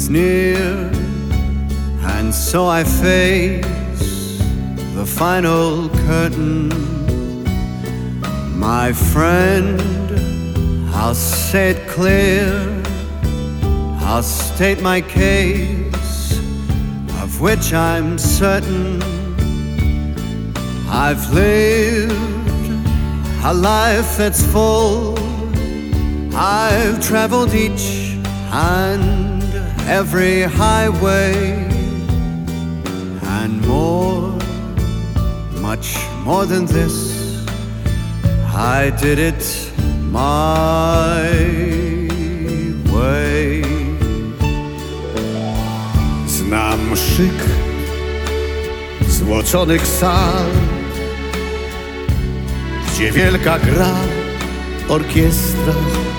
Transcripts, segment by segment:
is near, and so I face the final curtain. My friend, I'll say it clear, I'll state my case, of which I'm certain. I've lived a life that's full, I've traveled each and every highway, and more, much more than this, I did it my way. Znam szyk złoconych sal, gdzie wielka gra orkiestra.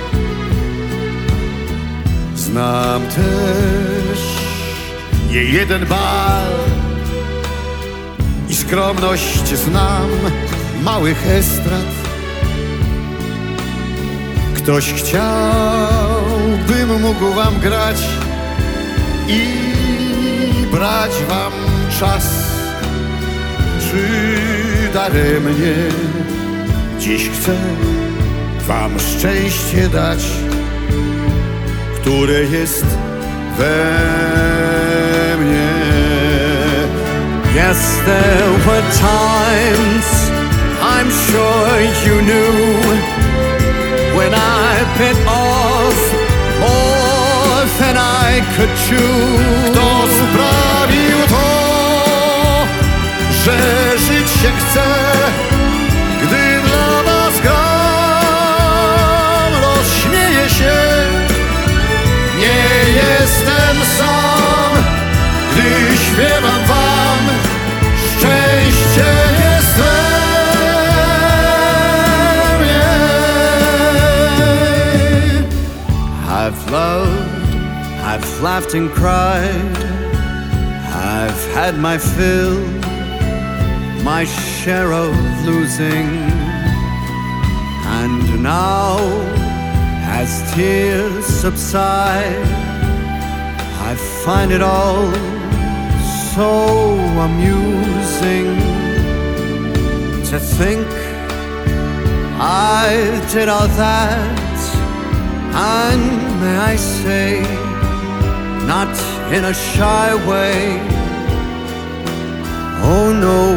Znam też niejeden bal i skromność znam małych estrad. Ktoś chciałbym mógł wam grać i brać wam czas, czy daremnie dziś chcę wam szczęście dać, które jest we mnie. Yes, there were times, I'm sure you knew, when I bit off more than I could chew. Kto sprawił to, że żyć się chce, gdy dla was gram, rozśmieję się. Nie jestem sam, gdy śpiewam wam, szczęście jest we mnie. I've loved, I've laughed and cried, I've had my fill, my share of losing, and now, as tears subside, I find it all so amusing to think I did all that, and may I say, not in a shy way. Oh no,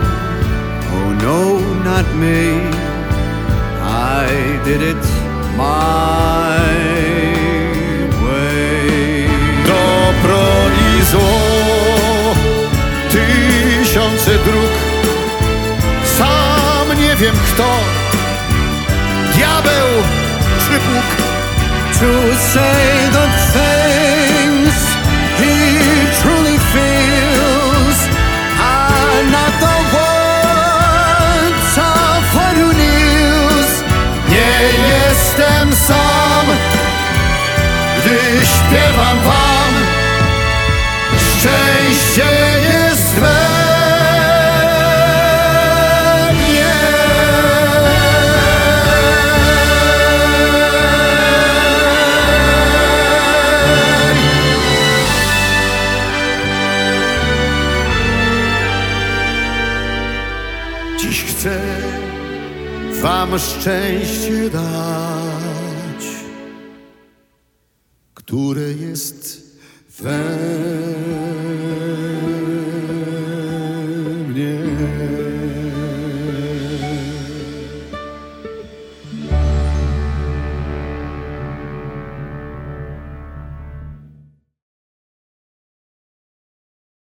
not me, I did it my way. Dobro i zło, tysiące dróg, sam nie wiem kto, diabeł czy Bóg. To say the things he truly feels are not the words of one who kneels. Nie jestem sam, gdy śpiewam wam, szczęście jest we mnie. Dziś chcę wam szczęście dać, które jest we